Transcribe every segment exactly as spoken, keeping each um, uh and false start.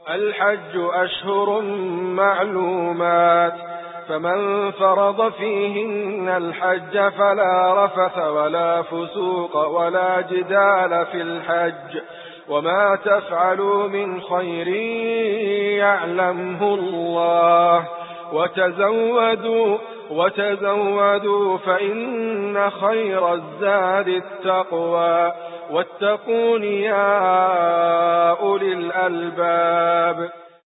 الحج أشهر معلومات، فمن فرض فيهن الحج فلا رفث ولا فسوق ولا جدال في الحج، وما تفعلوا من خير يعلمه الله، وتزودوا وتزودوا فإن خير الزاد التقوى، واتقون يا أولي الألباب.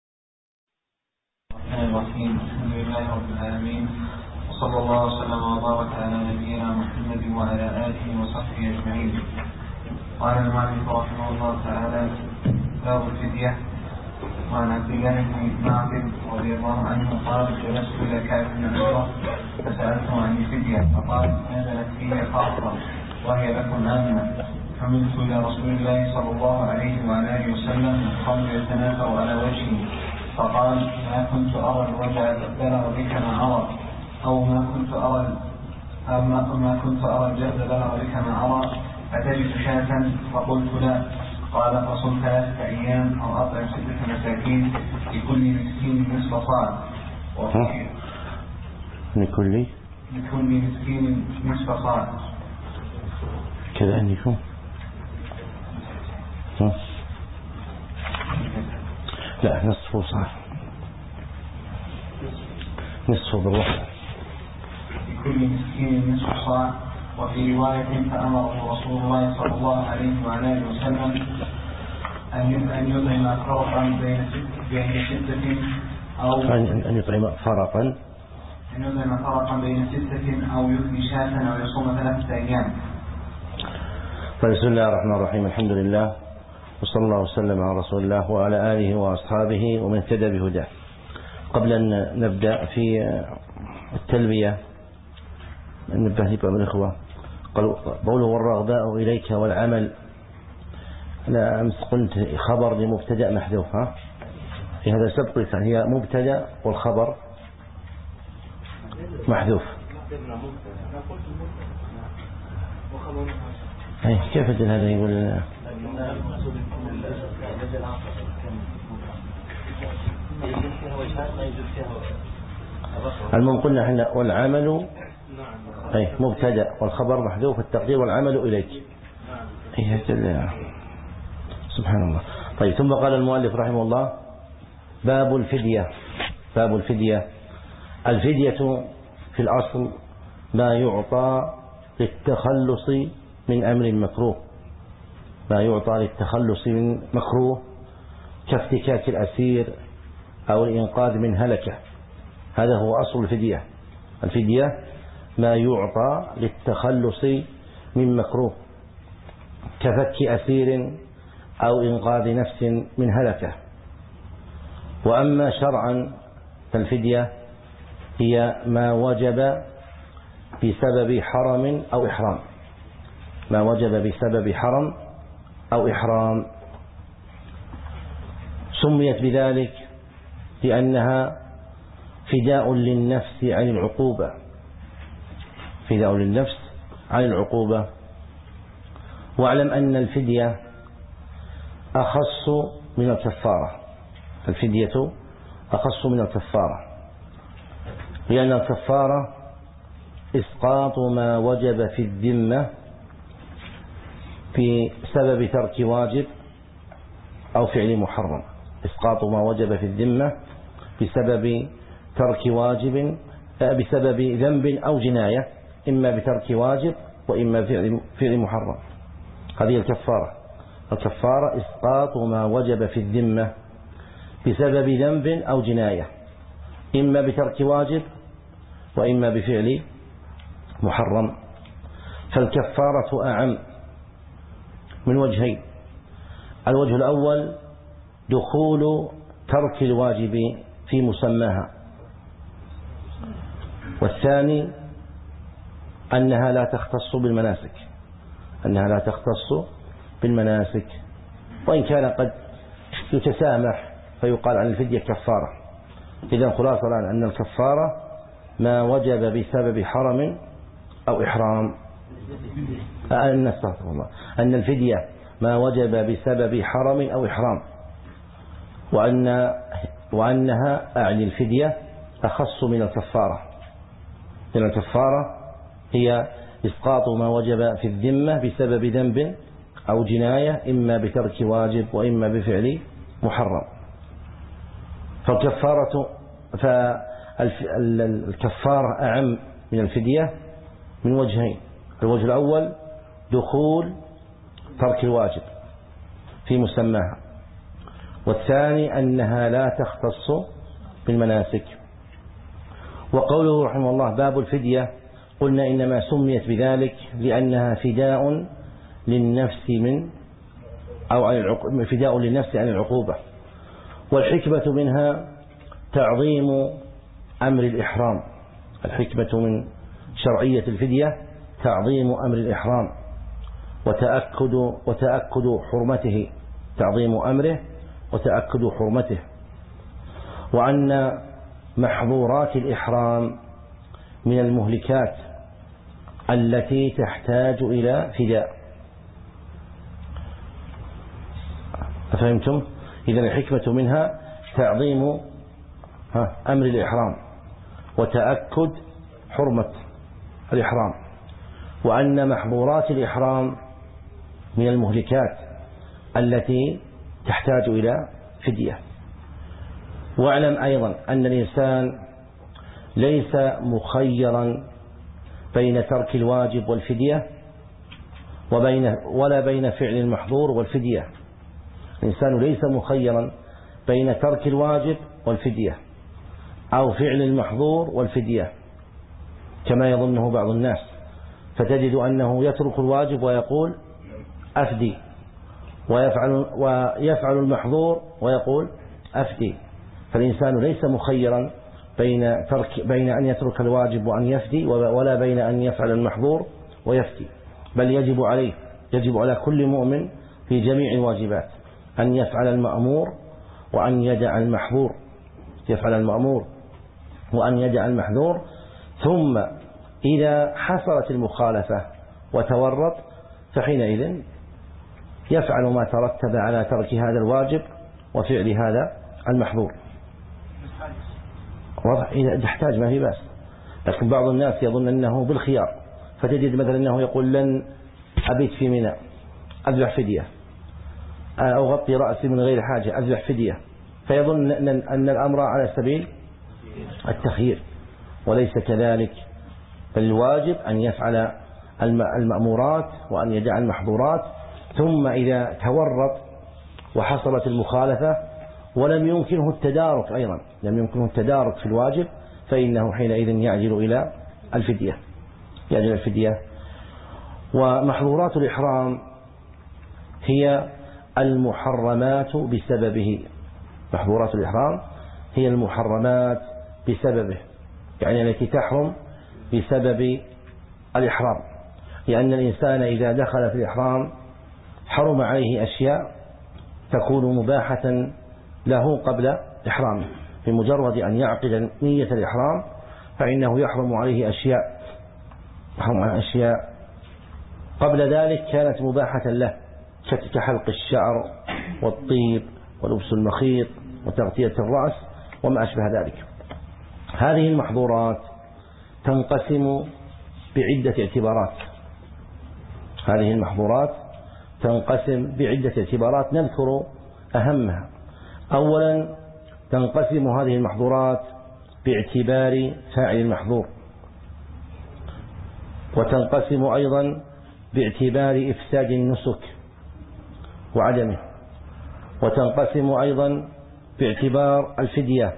الرحيم. الحمد لله رب العالمين، وصلى الله وسلم وبارك على نبينا محمد وعلى آله وصحبه أجمعين. قال المؤلف رحمه الله تعالى: باب الفدية. وعن عبد الله بن معبد رضي الله عنه قال: جلست إلى كعب بن عمرو فسألته عن الفدية فقال: نزلت فيه خاصة وهي لكم عامة. حملت إلى رسول الله صلى الله عليه وعلى آله وسلم الخمر يتناثر على وجهه فقال: ما كنت أرى الوجع بلغ بك ما أرى، أو ما كنت أرى أو ما, ما كنت أرى الجهد بلغ بك ما أرى، أتجد شاة؟ فقلت: لا. قال: فصم ثلاثة أيام أو أطعم ستة مساكين لكل مسكين نصف صاع، لكل لكل مسكين نصف صاع. كذا عندكم؟ لا، نصف صاع، نصف بالوقت. لكل مسكين نصف صاع. وفي رواية: فأمره رسول الله صلى الله عليه وعلى آله وسلم أن يطعم فرقا بين ستة أو أن يطعم فرقا أن يطعم فرقا بين ستة أو يفني شاة أو يصوم ثلاثة أيام. بسم الله الرحمن الرحيم. الحمد لله وصلى الله وسلم على رسول الله وعلى آله وأصحابه ومن اهتدى بهداه. قبل أن نبدأ في التلبية ننبه لبعض الإخوة قوله: والرغباء إليك والعمل. أنا أمس قلت خبر لمبتدأ محذوف، ها في هذا سبق هي مبتدأ والخبر محذوف. أي كيف أجل هذا يقول؟ المهم قلنا احنا والعمل أي مبتدأ والخبر محذوف التقدير والعمل إليك. أي سبحان الله. طيب، ثم قال المؤلف رحمه الله: باب الفدية. باب الفدية. الفدية في الأصل ما يعطى للتخلص من أمر مكروه، ما يعطى للتخلص من مكروه كافتكاك الأسير أو الإنقاذ من هلكة. هذا هو أصل الفدية. الفدية ما يعطى للتخلص من مكروه كفك أسير أو إنقاذ نفس من هلكة. وأما شرعا فالفدية هي ما وجب بسبب حرم أو إحرام، ما وجب بسبب حرم أو إحرام. سميت بذلك لأنها فداء للنفس عن العقوبة، فداء للنفس عن العقوبة. واعلم أن الفدية أخص من الكفارة، الفدية أخص من الكفارة، لأن الكفارة إسقاط ما وجب في الذمة بسبب ترك واجب أو فعل محرم، إسقاط ما وجب في الذمة بسبب ترك واجب، بسبب ذنب أو جناية، إما بترك واجب وإما فعل محرم. هذه الكفارة. الكفارة إسقاط ما وجب في الذمة بسبب ذنب أو جناية، إما بترك واجب وإما بفعل محرم. فالكفارة أعم من وجهين: الوجه الأول دخول ترك الواجب في مسماها، والثاني أنها لا تختص بالمناسك، أنها لا تختص بالمناسك، وإن كان قد يتسامح فيقال عن الفدية كفارة. إذن خلاصة الآن أن الكفارة ما وجب بسبب حرم أو إحرام، أن استغفر الله أن الفدية ما وجب بسبب حرم أو إحرام. وأن وأنها أعني الفدية أخص من الكفارة، لأن الكفارة هي إسقاط ما وجب في الذمة بسبب ذنب أو جناية، إما بترك واجب وإما بفعل محرم. فالكفارة فالكفارة أعم من الفدية من وجهين: الوجه الأول دخول ترك الواجب في مسماها، والثاني أنها لا تختص بالمناسك. وقوله رحمه الله باب الفدية، قلنا إنما سميت بذلك لأنها فداء للنفس من أو عن العقوبة، فداء للنفس عن العقوبة. والحكمة منها تعظيم أمر الإحرام، الحكمة من شرعية الفدية تعظيم أمر الإحرام وتأكد وتأكد حرمته، تعظيم أمره وتأكد حرمته، وأن محظورات الإحرام من المهلكات التي تحتاج إلى فداء. أفهمتم؟ إذن الحكمة منها تعظيم أمر الإحرام وتأكد حرمة الإحرام، وأن محظورات الإحرام من المهلكات التي تحتاج إلى فدية. واعلم أيضا أن الإنسان ليس مخيرا بين ترك الواجب والفدية وبين ولا بين فعل المحظور والفدية. الإنسان ليس مخيرا بين ترك الواجب والفدية أو فعل المحظور والفدية كما يظنه بعض الناس، فتجد أنه يترك الواجب ويقول أفدي، ويفعل, ويفعل المحظور ويقول أفدي. فالإنسان ليس مخيرا بين ترك بين أن يترك الواجب وأن يفدي، ولا بين أن يفعل المحظور ويفدي، بل يجب عليه يجب على كل مؤمن في جميع الواجبات أن يفعل المأمور وأن يدع المحظور، يفعل المأمور وأن يدع المحظور. ثم إذا حصلت المخالفة وتورط فحينئذ يفعل ما ترتب على ترك هذا الواجب وفعل هذا المحظور. إذا احتاج ما في بأس، لكن بعض الناس يظن أنه بالخيار، فتجد مثلا أنه يقول لن أبيت في منى أذبح فدية، أو أغطي رأسي من غير حاجة أذبح فدية، فيظن أن الأمر على سبيل التخيير، وليس كذلك، بل الواجب أن يفعل المأمورات وأن يدع المحظورات. ثم إذا تورط وحصلت المخالفة ولم يمكنه التدارك أيضا لم يمكنه التدارك في الواجب، فإنه حينئذ يعجل إلى الفدية يعجل الفدية. ومحظورات الإحرام هي المحرمات بسببه، محظورات الإحرام هي المحرمات بسببه، يعني التي تحرم بسبب الإحرام، لأن الإنسان إذا دخل في الإحرام حرم عليه أشياء تكون مباحة له قبل إحرامه، بمجرد أن يعقد نية الإحرام فإنه يحرم عليه أشياء يحرم عليه أشياء قبل ذلك كانت مباحة له، كحلق الشعر والطيب ولبس المخيط وتغطية الرأس وما أشبه ذلك. هذه المحظورات تنقسم بعدة اعتبارات هذه المحظورات تنقسم بعدة اعتبارات نذكر أهمها. أولا تنقسم هذه المحظورات باعتبار فاعل المحظور، وتنقسم أيضا باعتبار إفساد النسك وعدمه، وتنقسم أيضا باعتبار الفدية.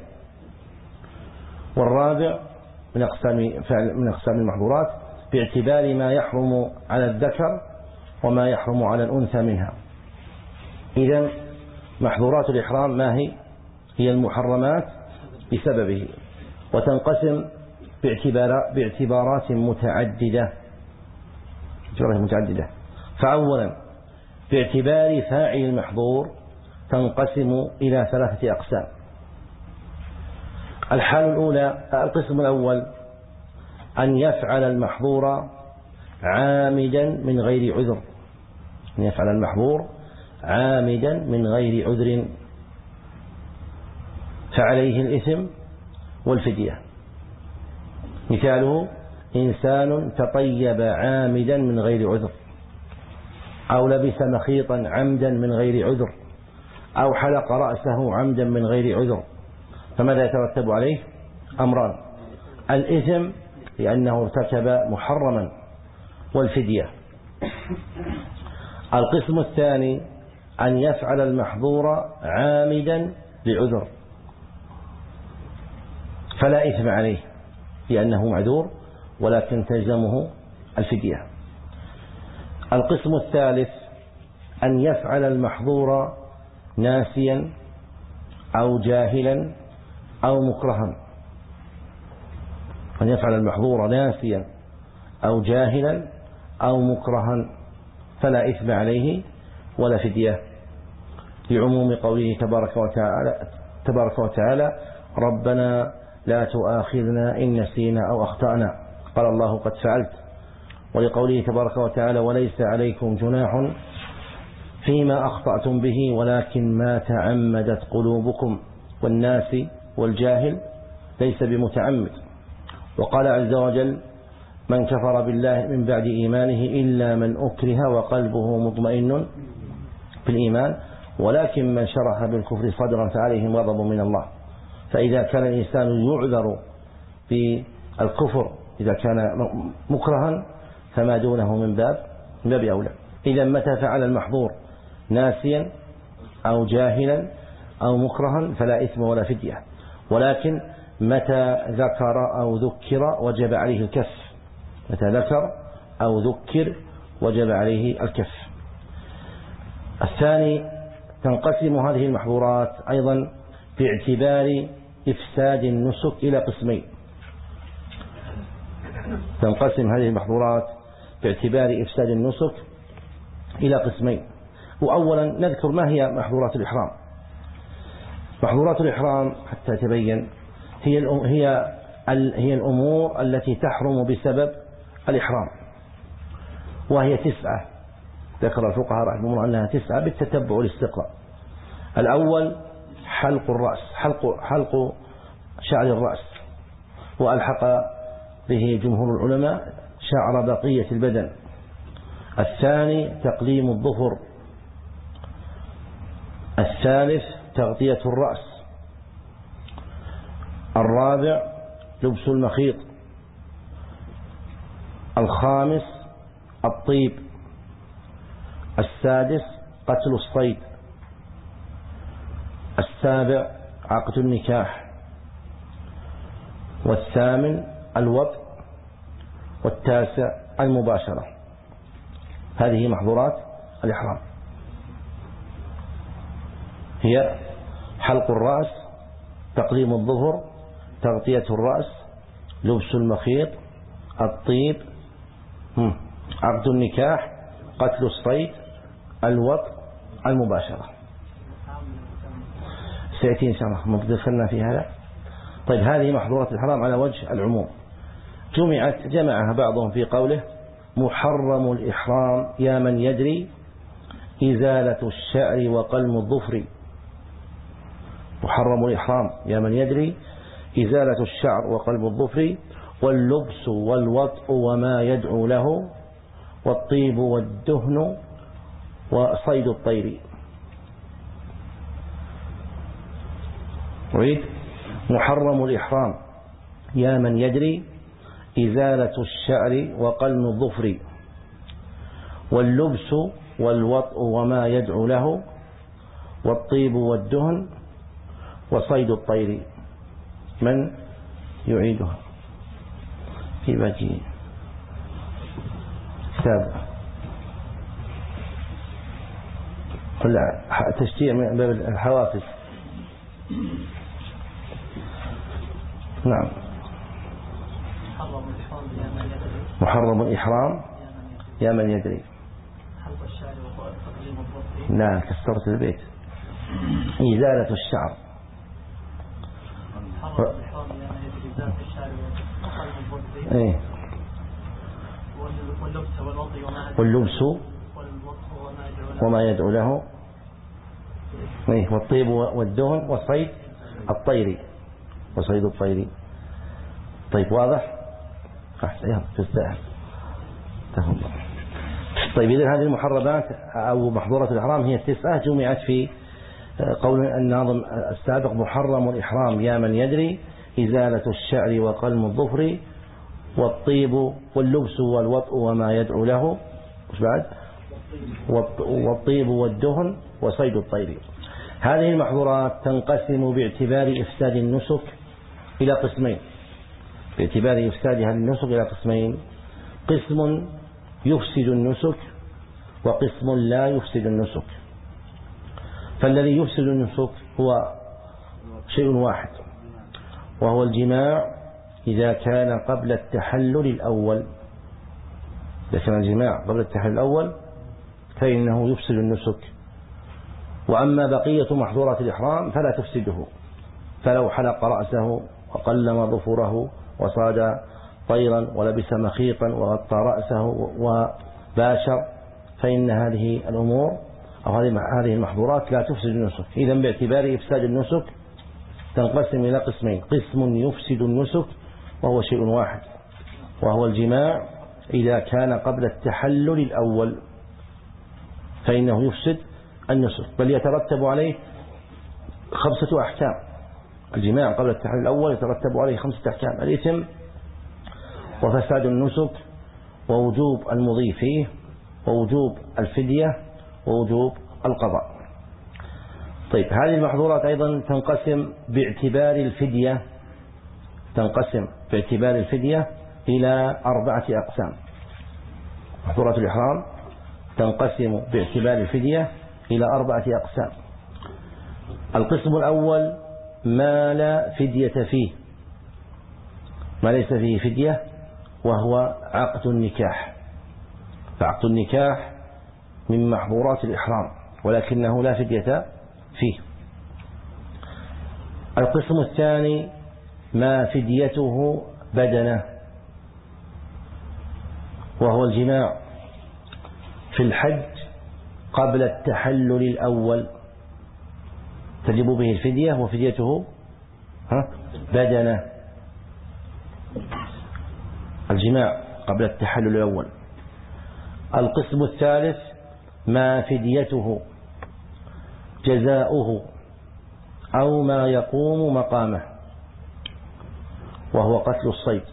والرابع من أقسام من أقسام المحظورات باعتبار ما يحرم على الذكر وما يحرم على الأنثى منها. إذن محظورات الإحرام ما هي؟ هي المحرمات بسببه، وتنقسم باعتبار باعتبارات متعددة متعددة فأولا باعتبار فاعل المحظور تنقسم إلى ثلاثة أقسام. الحالة الأولى القسم الأول أن يفعل المحظور عامدا من غير عذر أن يفعل المحظور عامدا من غير عذر فعليه الإثم والفدية. مثاله: إنسان تطيب عامدا من غير عذر، أو لبس مخيطا عمدا من غير عذر، أو حلق رأسه عمدا من غير عذر، فماذا يترتب عليه؟ أمران: الإثم لأنه ارتكب محرما، والفدية. القسم الثاني أن يفعل المحظور عامدا بعذر فلا إثم عليه لأنه معذور، ولكن تلزمه الفدية. القسم الثالث أن يفعل المحظور ناسيا أو جاهلا أو مكرها، أن يفعل المحظور ناسيا أو جاهلا أو مكرها فلا إثم عليه ولا فدية، لعموم قوله تبارك وتعالى, تبارك وتعالى: ربنا لا تؤاخذنا إن نسينا أو أخطأنا، قال الله قد فعلت. ولقوله تبارك وتعالى: وليس عليكم جناح فيما أخطأتم به ولكن ما تعمدت قلوبكم، والناس والجاهل ليس بمتعمد. وقال عز وجل: من كفر بالله من بعد إيمانه إلا من أكره وقلبه مطمئن بالإيمان ولكن من شرح بالكفر صدرا فعليهم غضب من الله. فإذا كان الإنسان يعذر بالكفر إذا كان مكرها فما دونه من باب من باب أولى. إذا متى فعل المحظور ناسيا أو جاهلا أو مكرها فلا إثم ولا فدية، ولكن متى ذكر أو ذكر وجب عليه الكف. متى ذكر أو ذكر وجب عليه الكف. الثاني: تنقسم هذه المحظورات أيضا باعتبار إفساد النسك إلى قسمين. تنقسم هذه المحظورات باعتبار إفساد النسك إلى قسمين. وأولا نذكر ما هي محظورات الإحرام. محظورات الإحرام حتى تبين هي هي هي الأمور التي تحرم بسبب الإحرام، وهي تسعة، ذكر الفقهاء رحمهم الله أنها تسعة بالتتبع والاستقراء. الأول حلق الرأس، حلق حلق شعر الرأس، وألحق به جمهور العلماء شعر بقية البدن. الثاني تقليم الظفر. الثالث تغطية الرأس. الرابع لبس المخيط. الخامس الطيب. السادس قتل الصيد. السابع عقد النكاح. والثامن الوطء. والتاسع المباشرة. هذه محظورات الإحرام، هي حلق الرأس، تقليم الظفر، تغطية الرأس، لبس المخيط، الطيب، عقد النكاح، قتل الصيد، الوطء، المباشرة. سيأتي إن شاء الله مدخلنا في هذا. طيب، هذه محظورات الحرام على وجه العموم، جمعت جمعها بعضهم في قوله: محرم الإحرام يا من يدري إزالة الشعر وقلم الظفر. محرم الإحرام يا من يدري إزالة الشعر وقلم الظفر، واللبس والوطء وما يدعو له، والطيب والدهن وصيد الطير. عيد: محرم الإحرام يا من يدري إزالة الشعر وقلم الظفر، واللبس والوطء وما يدعو له، والطيب والدهن وصيد الطير. من يعيدها في باقي كتاب تشجيع من باب الحوافز؟ نعم. محرم الإحرام يا من يدري. لا، كسرت البيت. إزالة الشعر. ايه. واللبس وما يدعو له، ايه، والطيب والدهن والصيد الطير وصيد الطير. طيب واضح؟ تستاهل. طيب إذن هذه المحرمات أو محظورات الإحرام هي التسعة جمعت في قول الناظم السابق: محرم الإحرام يا من يدري إزالة الشعر وقلم الظفر والطيب واللبس والوطء وما يدعو له، وش بعد؟ والطيب والدهن وصيد الطير. هذه المحظورات تنقسم باعتبار إفساد النسك إلى قسمين، باعتبار إفساد هذه النسك إلى قسمين: قسم يفسد النسك وقسم لا يفسد النسك. فالذي يفسد النسك هو شيء واحد، وهو الجماع إذا كان قبل التحلل الأول. إذا كان الجماع قبل التحلل الأول فإنه يفسد النسك. وأما بقية محظورات الإحرام فلا تفسده، فلو حلق رأسه وقلم ظفره وصاد طيرا ولبس مخيطا وغطى رأسه وباشر فإن هذه الأمور أو هذه المحظورات لا تفسد النسك. إذن باعتبار إفساد النسك تنقسم إلى قسمين: قسم يفسد النسك وهو شيء واحد، وهو الجماع إذا كان قبل التحلل الأول فإنه يفسد النسك، بل يترتب عليه خمسة أحكام. الجماع قبل التحلل الأول يترتب عليه خمسة أحكام: الإثم وفساد النسك ووجوب المضي فيه ووجوب الفدية ووجوب القضاء. طيب هذه المحظورات أيضا تنقسم باعتبار الفدية تنقسم باعتبار الفدية إلى أربعة أقسام. محظورات الإحرام تنقسم باعتبار الفدية إلى أربعة أقسام. القسم الأول ما لا فدية فيه، ما ليس فيه فدية، وهو عقد النكاح. فعقد النكاح من محظورات الإحرام ولكنه لا فدية فيه. القسم الثاني ما فديته بدنه، وهو الجماع في الحج قبل التحلل الأول تجب به الفدية وفديته بدنه. الجماع قبل التحلل الأول. القسم الثالث ما فديته جزاؤه أو ما يقوم مقامه، وهو قتل الصيد.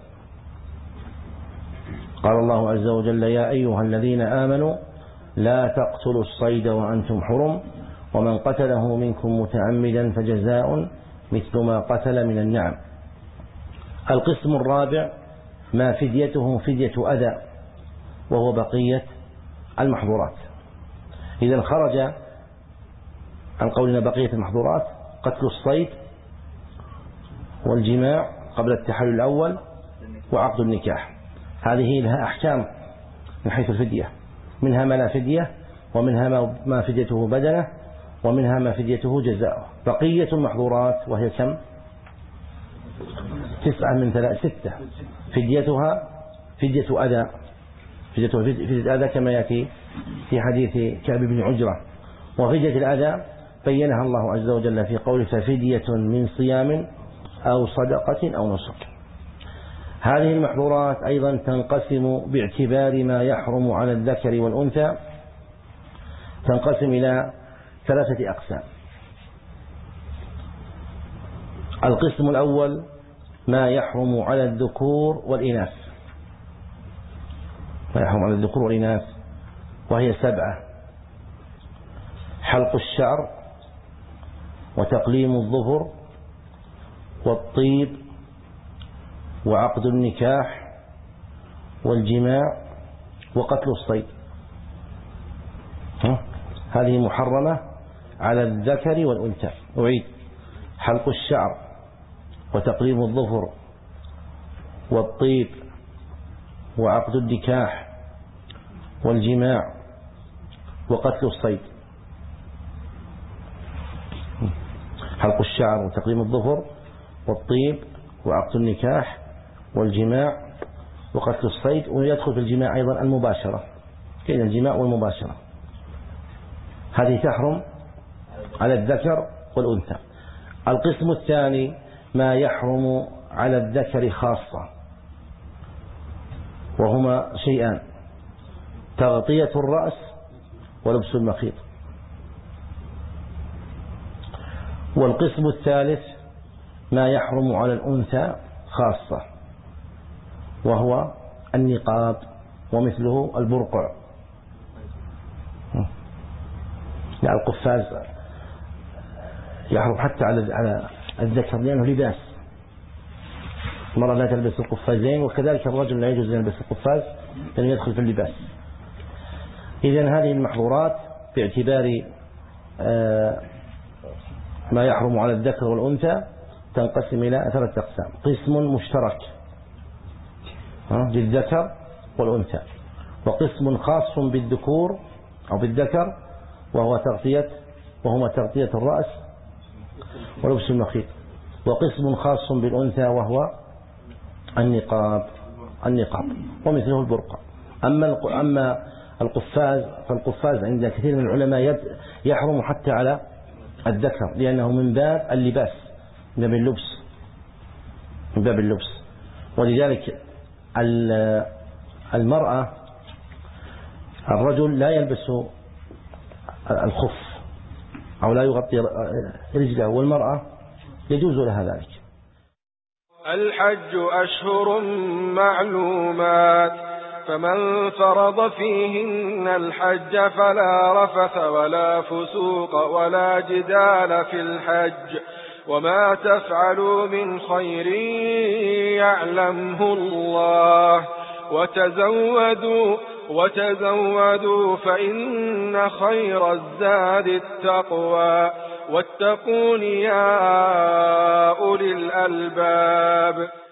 قال الله عز وجل: يا أيها الذين آمنوا لا تقتلوا الصيد وأنتم حرم ومن قتله منكم متعمدا فجزاء مثل ما قتل من النعم. القسم الرابع ما فديته فدية أذى، وهو بقية المحظورات. إذا خرج عن قولنا بقية المحظورات قتل الصيد والجماع قبل التحلل الأول وعقد النكاح. هذه لها أحكام من حيث الفدية، منها ما لا فدية، ومنها ما فديته بدنه، ومنها ما فديته جزاؤه. بقية المحظورات وهي كم؟ تسعة من ثلاث ستة. فديتها فدية أذى، فدية فدية أذى كما يأتي في حديث كعب بن عجرة. وفدية الأذى بينها الله عز وجل في قوله: ففدية من صيام أو صدقة أو نسك. هذه المحظورات أيضا تنقسم باعتبار ما يحرم على الذكر والأنثى، تنقسم إلى ثلاثة أقسام. القسم الأول ما يحرم على الذكور والإناث، ما يحرم على الذكور والإناث وهي سبعة: حلق الشعر وتقليم الظفر والطيب وعقد النكاح والجماع وقتل الصيد. هذه محرمة على الذكر والأنثى. أعيد: حلق الشعر وتقليم الظفر والطيب وعقد النكاح والجماع وقتل الصيد. حلق الشعر وتقليم الظفر والطيب وعقد النكاح والجماع وقتل الصيد. ويدخل في الجماع أيضا المباشرة، كأن الجماع والمباشرة هذه تحرم على الذكر والأنثى. القسم الثاني ما يحرم على الذكر خاصة، وهما شيئان: تغطية الرأس ولبس المخيط. والقسم الثالث ما يحرم على الأنثى خاصة، وهو النقاب ومثله البرقع. يعني القفاز يحرم حتى على الذكر لأنه لباس، المرأة لا تلبس القفازين، وكذلك الرجل لا يجوز أن يلبس القفاز لأنه يدخل في اللباس. إذن هذه المحظورات باعتبار ما يحرم على الذكر والأنثى تنقسم إلى ثلاثة أقسام: قسم مشترك للذكر والأنثى، وقسم خاص بالذكور أو بالذكر وهو تغطية وهما تغطية الرأس ولبس المخيط، وقسم خاص بالأنثى وهو النقاب النقاب ومثله البرقع. أما أما القفاز فالقفاز عند كثير من العلماء يحرم حتى على الذكر لأنه من باب اللباس، من باب اللبس من باب اللبس ولذلك المرأة الرجل لا يلبس الخف أو لا يغطي رجله، والمرأة يجوز لها ذلك. الحج أشهر معلومات، فمن فرض فيهن الحج فلا رفث ولا فسوق ولا جدال في الحج، وما تفعلوا من خير يعلمه الله، وتزودوا وتزودوا فإن خير الزاد التقوى، واتقون يا أولي الألباب.